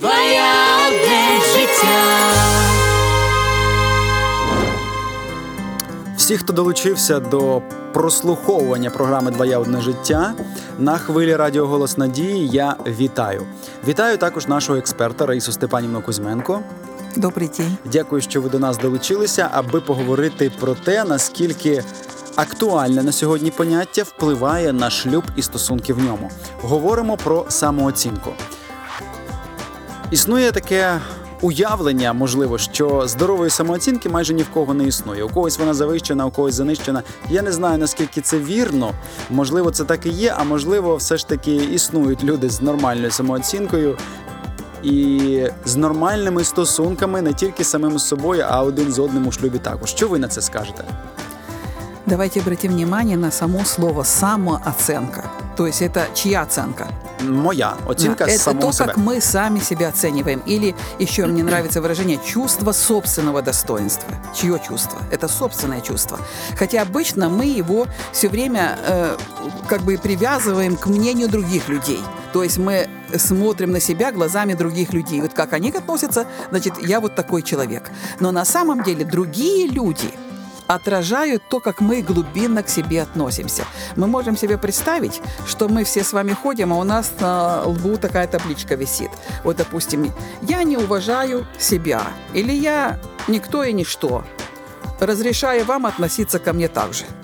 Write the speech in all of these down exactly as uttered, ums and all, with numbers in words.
Твоя одне життя. Всі, хто долучився до прослуховування програми «Твоє одне життя» на хвилі Радіо Голос Надії, я вітаю. Вітаю також нашого експерта Раїсу Степанівну Кузьменко. Добрий день. Дякую, що ви до нас долучилися, аби поговорити про те, наскільки актуальне на сьогодні поняття впливає на шлюб і стосунки в ньому. Говоримо про самооцінку. Існує таке уявлення, можливо, що здорової самооцінки майже ні в кого не існує. У когось вона завищена, у когось занищена. Я не знаю, наскільки це вірно. Можливо, це так і є, а можливо, все ж таки існують люди з нормальною самооцінкою і з нормальними стосунками не тільки самим з собою, а один з одним у шлюбі також. Що ви на це скажете? Давайте обратим внимание на само слово «самооценка». То есть это чья оценка? Моя оценка это самого то, себя. как мы сами себя оцениваем. Или еще мне нравится выражение «чувство собственного достоинства». Чье чувство? Это собственное чувство. Хотя обычно мы его все время э, как бы привязываем к мнению других людей. То есть мы смотрим на себя глазами других людей. Вот как они относятся, значит, я вот такой человек. Но на самом деле другие люди отражают то, как мы глубинно к себе относимся. Мы можем себе представить, что мы все с вами ходим, а у нас на лбу такая табличка висит. Вот, допустим, «Я не уважаю себя» или «Я никто и ничто. Разрешаю вам относиться ко мне так же».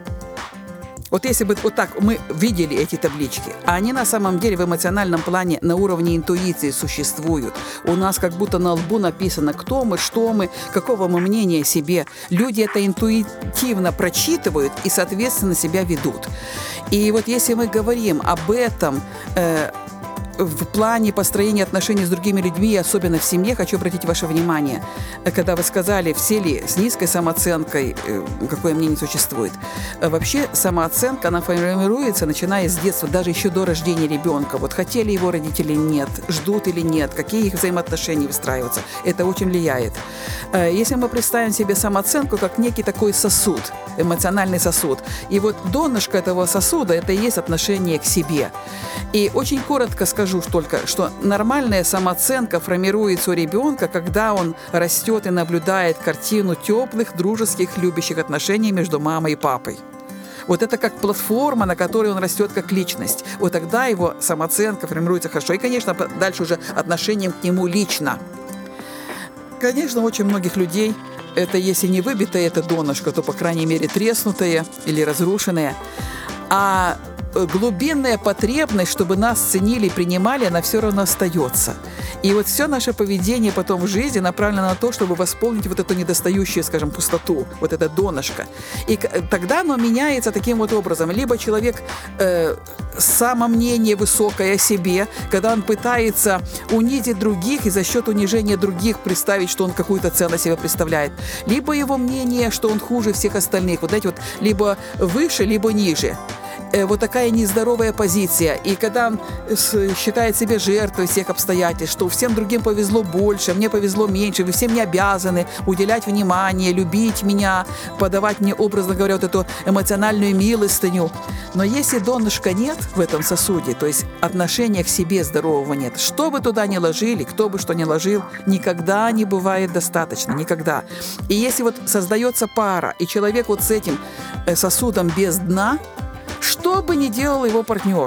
Вот если бы вот так мы видели эти таблички, а они на самом деле в эмоциональном плане на уровне интуиции существуют. У нас как будто на лбу написано, кто мы, что мы, какого мы мнения о себе. Люди это интуитивно прочитывают и, соответственно, себя ведут. И вот если мы говорим об этом э, в плане построения отношений с другими людьми, особенно в семье, хочу обратить ваше внимание, когда вы сказали, все ли с низкой самооценкой, какое мнение существует. Вообще самооценка, она формируется, начиная с детства, даже еще до рождения ребенка. Вот хотели его родители, нет, ждут или нет, какие их взаимоотношения выстраиваются. Это очень влияет. Если мы представим себе самооценку как некий такой сосуд, эмоциональный сосуд, и вот донышко этого сосуда, это и есть отношение к себе. И очень коротко скажу только, что нормальная самооценка формируется у ребенка, когда он растет и наблюдает картину теплых, дружеских, любящих отношений между мамой и папой. Вот это как платформа, на которой он растет как личность. Вот тогда его самооценка формируется хорошо. И, конечно, дальше уже отношением к нему лично. Конечно, у очень многих людей это, если не выбитое это донышко, то, по крайней мере, треснутое или разрушенное. А глубинная потребность, чтобы нас ценили и принимали, она все равно остается. И вот все наше поведение потом в жизни направлено на то, чтобы восполнить вот эту недостающую, скажем, пустоту, вот это донышко. И тогда оно меняется таким вот образом. Либо человек э, самомнение высокое о себе, когда он пытается унизить других и за счет унижения других представить, что он какую-то ценность себе представляет. Либо его мнение, что он хуже всех остальных. Вот знаете, вот либо выше, либо ниже. Вот такая нездоровая позиция. И когда он считает себя жертвой всех обстоятельств, что всем другим повезло больше, мне повезло меньше, вы всем не обязаны уделять внимание, любить меня, подавать мне, образно говоря, вот эту эмоциональную милостыню. Но если донышка нет в этом сосуде, то есть отношения к себе здорового нет, что бы туда ни ложили, кто бы что ни ложил, никогда не бывает достаточно, никогда. И если вот создается пара, и человек вот с этим сосудом без дна, что бы ни делал его партнер,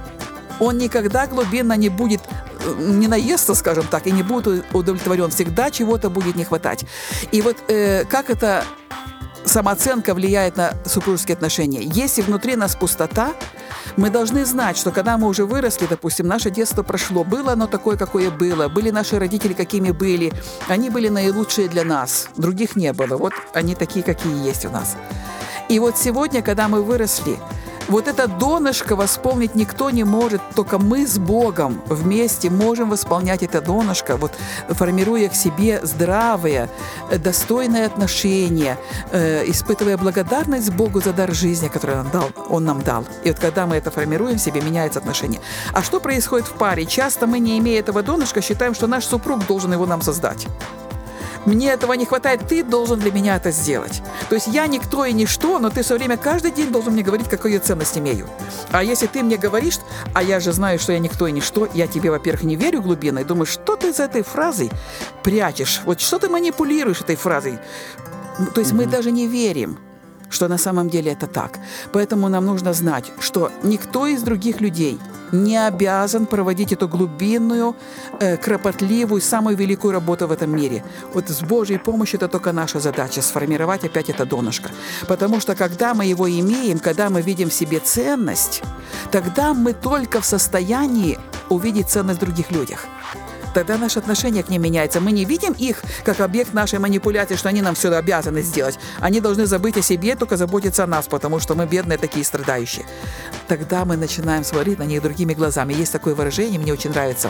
он никогда глубинно не будет, не наестся, скажем так, и не будет удовлетворен. Всегда чего-то будет не хватать. И вот э, как эта самооценка влияет на супружеские отношения? Если внутри нас пустота, мы должны знать, что когда мы уже выросли, допустим, наше детство прошло, было оно такое, какое было, были наши родители, какими были, они были наилучшие для нас, других не было. Вот они такие, какие есть у нас. И вот сегодня, когда мы выросли, вот это донышко восполнить никто не может, только мы с Богом вместе можем восполнять это донышко, вот, формируя к себе здравые, достойные отношения, э, испытывая благодарность Богу за дар жизни, который он, дал, он нам дал. И вот когда мы это формируем в себе, меняется отношение. А что происходит в паре? Часто мы, не имея этого донышка, считаем, что наш супруг должен его нам создать. мне этого не хватает, ты должен для меня это сделать. То есть я никто и ничто, но ты все время, каждый день должен мне говорить, какую я ценность имею. А если ты мне говоришь, а я же знаю, что я никто и ничто, я тебе, во-первых, не верю глубинно, и думаю, что ты за этой фразой прячешь? Вот что ты манипулируешь этой фразой? То есть mm-hmm. мы даже не верим, что на самом деле это так. Поэтому нам нужно знать, что никто из других людей не обязан проводить эту глубинную, э, кропотливую, самую великую работу в этом мире. Вот с Божьей помощью это только наша задача — сформировать опять это донышко. Потому что когда мы его имеем, когда мы видим в себе ценность, тогда мы только в состоянии увидеть ценность в других людях. Тогда наше отношение к ним меняется. Мы не видим их как объект нашей манипуляции, что они нам все обязаны сделать. Они должны забыть о себе, только заботиться о нас, потому что мы бедные такие страдающие. Тогда мы начинаем смотреть на них другими глазами. Есть такое выражение, мне очень нравится.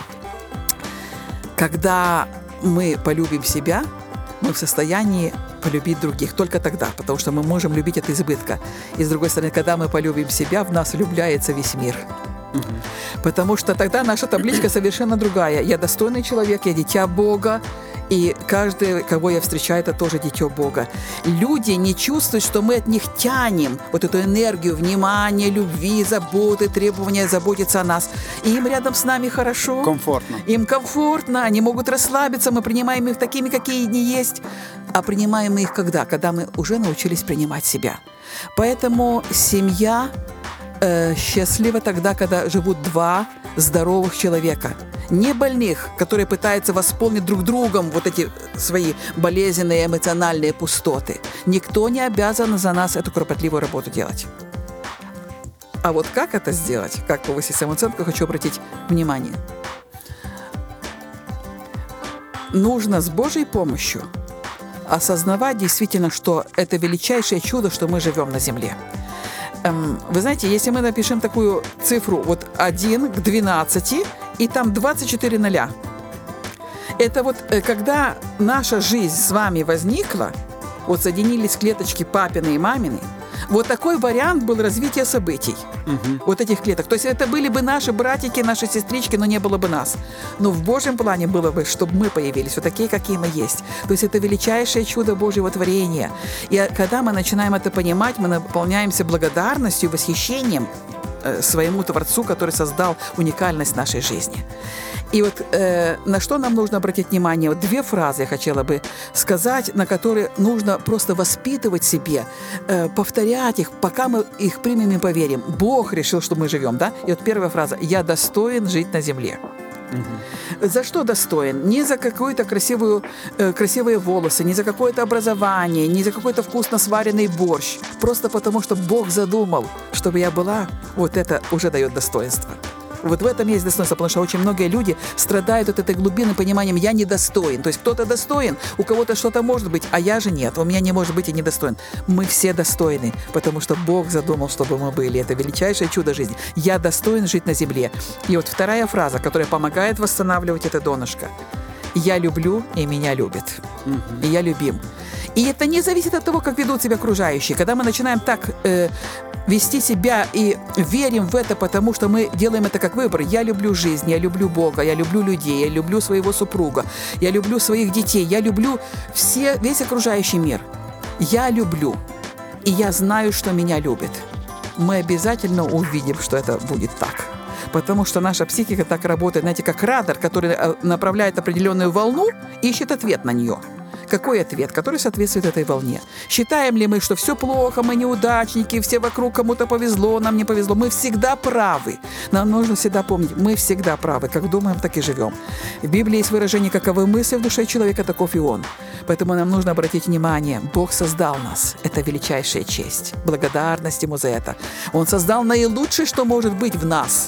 Когда мы полюбим себя, мы в состоянии полюбить других. Только тогда, потому что мы можем любить от избытка. И с другой стороны, когда мы полюбим себя, в нас влюбляется весь мир. Потому что тогда наша табличка совершенно другая. Я достойный человек, я дитя Бога, и каждый, кого я встречаю, это тоже дитё Бога. Люди не чувствуют, что мы от них тянем вот эту энергию внимания, любви, заботы, требования заботиться о нас. И им рядом с нами хорошо. Комфортно. Им комфортно, они могут расслабиться, мы принимаем их такими, какие они есть. А принимаем мы их когда? Когда мы уже научились принимать себя. Поэтому семья счастливо тогда, когда живут два здоровых человека. Не больных, которые пытаются восполнить друг другом вот эти свои болезненные эмоциональные пустоты. Никто не обязан за нас эту кропотливую работу делать. А вот как это сделать, как повысить самооценку, хочу обратить внимание. Нужно с Божьей помощью осознавать действительно, что это величайшее чудо, что мы живем на земле. Вы знаете, если мы напишем такую цифру вот один к двенадцати, и там двадцать четыре ноля. Это вот когда наша жизнь с вами возникла, вот соединились клеточки папины и мамины, вот такой вариант был развития событий. Угу. Вот этих клеток. То есть это были бы наши братики, наши сестрички, но не было бы нас. Но в Божьем плане было бы, чтобы мы появились вот такие, какие мы есть. То есть это величайшее чудо Божьего творения. И когда мы начинаем это понимать, мы наполняемся благодарностью, восхищением своему Творцу, который создал уникальность нашей жизни. И вот э, на что нам нужно обратить внимание? Вот две фразы я хотела бы сказать, на которые нужно просто воспитывать себе, э, повторять их, пока мы их примем и поверим. Бог решил, что мы живем, да? И вот первая фраза: «Я достоин жить на земле». Угу. За что достоин? Не за какую-то красивую, э, красивые волосы, не за какое-то образование, не за какой-то вкусно сваренный борщ. Просто потому, что Бог задумал, чтобы я была, вот это уже дает достоинство. Вот в этом есть достоинство, потому что очень многие люди страдают от этой глубины пониманием «я недостоин». То есть кто-то достоин, у кого-то что-то может быть, а я же нет, у меня не может быть и недостоин. Мы все достойны, потому что Бог задумал, чтобы мы были. Это величайшее чудо жизни. «Я достоин жить на земле». И вот вторая фраза, которая помогает восстанавливать это донышко. «Я люблю, и меня любят». Угу. И я любим. И это не зависит от того, как ведут себя окружающие. Когда мы начинаем так э, вести себя и верим в это, потому что мы делаем это как выбор. Я люблю жизнь, я люблю Бога, я люблю людей, я люблю своего супруга, я люблю своих детей, я люблю все, весь окружающий мир. Я люблю, и я знаю, что меня любят. Мы обязательно увидим, что это будет так. Потому что наша психика так работает, знаете, как радар, который направляет определенную волну и ищет ответ на нее. Какой ответ? Который соответствует этой волне. Считаем ли мы, что все плохо, мы неудачники, все вокруг кому-то повезло, нам не повезло? Мы всегда правы. Нам нужно всегда помнить, мы всегда правы. Как думаем, так и живем. В Библии есть выражение: каковы мысли в душе человека, таков и он. Поэтому нам нужно обратить внимание, Бог создал нас. Это величайшая честь. Благодарность Ему за это. Он создал наилучшее, что может быть в нас.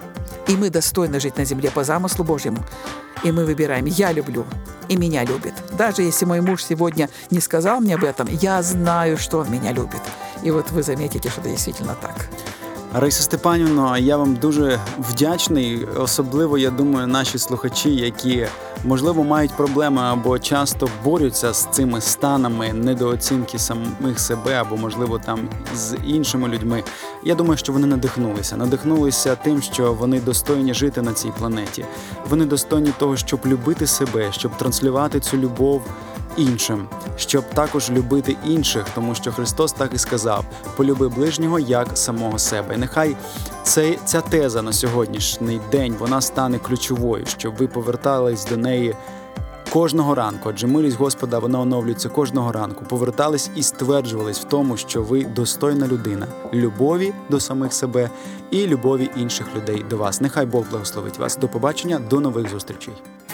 И мы достойны жить на земле по замыслу Божьему. И мы выбираем: я люблю, и меня любит. Даже если мой муж сегодня не сказал мне об этом, я знаю, что он меня любит. І от ви заметите, що це дійсно так. Раїса Степанівно, я вам дуже вдячний, особливо, я думаю, наші слухачі, які, можливо, мають проблеми або часто борються з цими станами недооцінки самих себе, або, можливо, там з іншими людьми. Я думаю, що вони надихнулися. Надихнулися тим, що вони достойні жити на цій планеті. Вони достойні того, щоб любити себе, щоб транслювати цю любов іншим, щоб також любити інших, тому що Христос так і сказав: полюби ближнього як самого себе. І нехай цей, ця теза на сьогоднішній день, вона стане ключовою, щоб ви повертались до неї кожного ранку, адже милість Господа, вона оновлюється кожного ранку. Повертались і стверджувались в тому, що ви достойна людина, любові до самих себе і любові інших людей до вас. Нехай Бог благословить вас. До побачення, до нових зустрічей.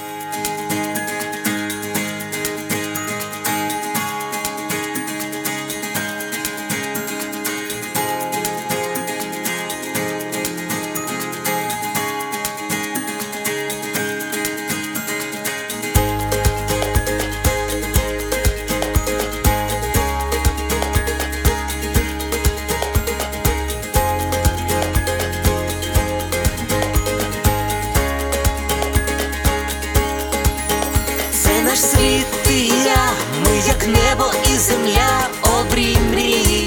Наш світ і я, ми як небо і земля, обрій мрії.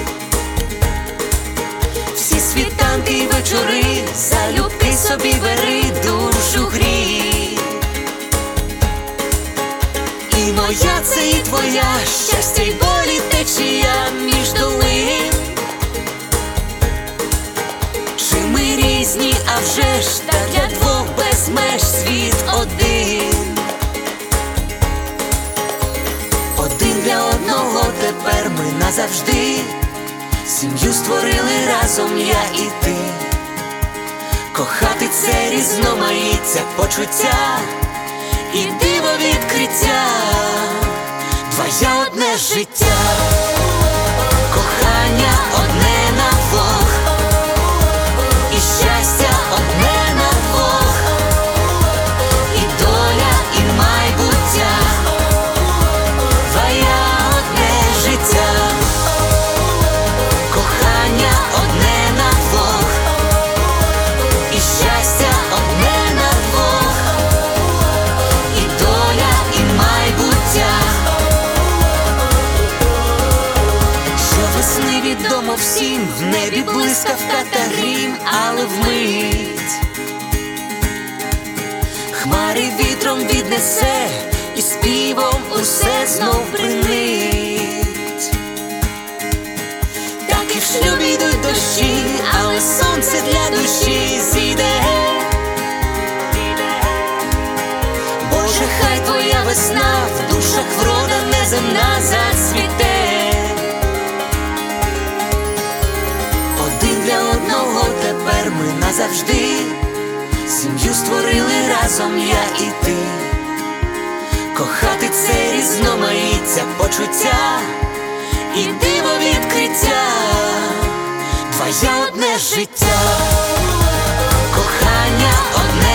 Всі світанки й вечори, залюбки собі бери, душу грій. І моя це і твоя, щастя й болі течія між долин. Чи ми різні, а вже ж, та для двох без меж світ один. Для одного тепер ми назавжди, сім'ю створили разом я і ти. Кохати це різноманіття почуття і диво відкриття, твоє одне життя, кохання одне на двох, і щастя одне на двох, і доля, і майбуття. Кохання одне на двох, і щастя одне на двох, і доля, і майбуття. Щовесни відомо всім, в небі блискавка та грім, але вмить хмари вітром віднесе, і співом усе знов принить. Так і в шлюбі йдуть дощі, але сонце для душі зійде. Боже, хай твоя весна в душах врода неземна зацвіте. Один для одного тепер ми назавжди, сім'ю створили разом я і ти. Кохати це різноманіття почуття і диво відкриття, твоє одне життя, кохання одне